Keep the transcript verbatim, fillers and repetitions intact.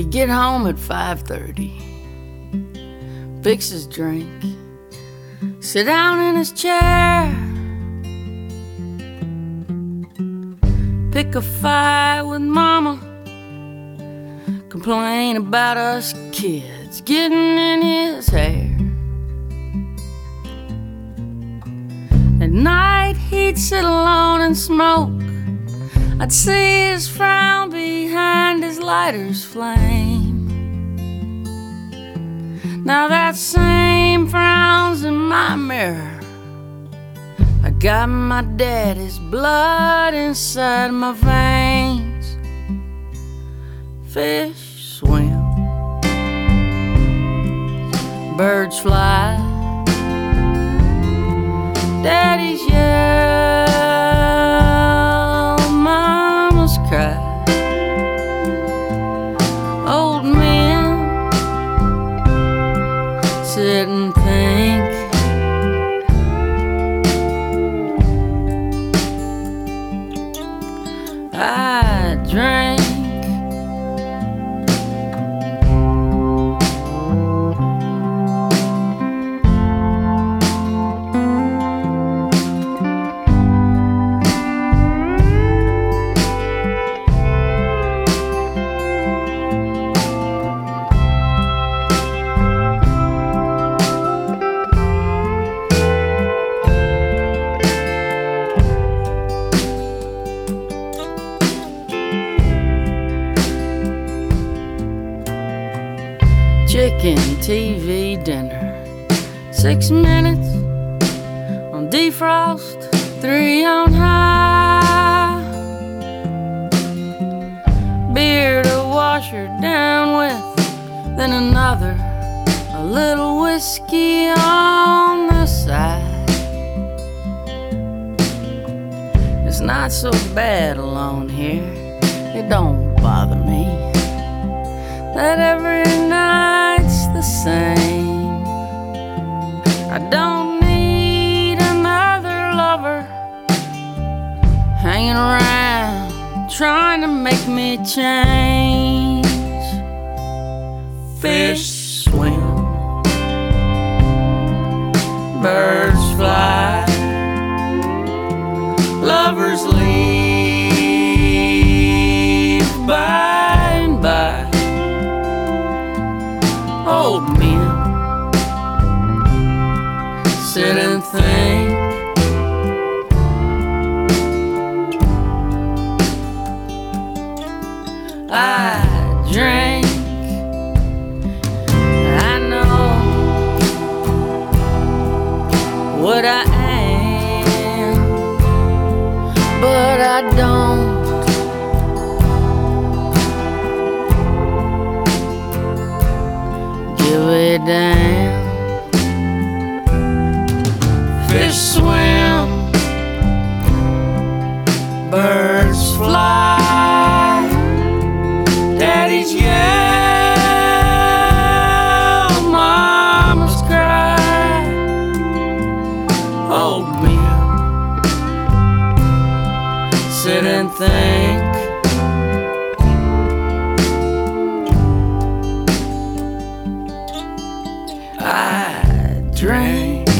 get home at five thirty, fix his drink, sit down in his chair, pick a fight with mama, complain about us kids getting in his hair. At night he'd sit alone and smoke. I'd see his frown behind his lighter's flame. Now that same frown's in my mirror. I got my daddy's blood inside my veins. Fish swim, birds fly, daddy's yell, mama's cry. Old men sit and think. I drink. Chicken T V dinner, six minutes on defrost, three on high. Beer to wash her down with, then another, a little whiskey on the side. It's not so bad alone here, it don't bother me that every night's the same. I don't need another lover hanging around trying to make me change. Fish swim, birds fly, lovers leave by and by. Old men sit and think. I drink. I know what I am, but I don't. Give it down. Fish swim, birds fly, daddy's yell, mama's cry. Old men sit and think. I drink.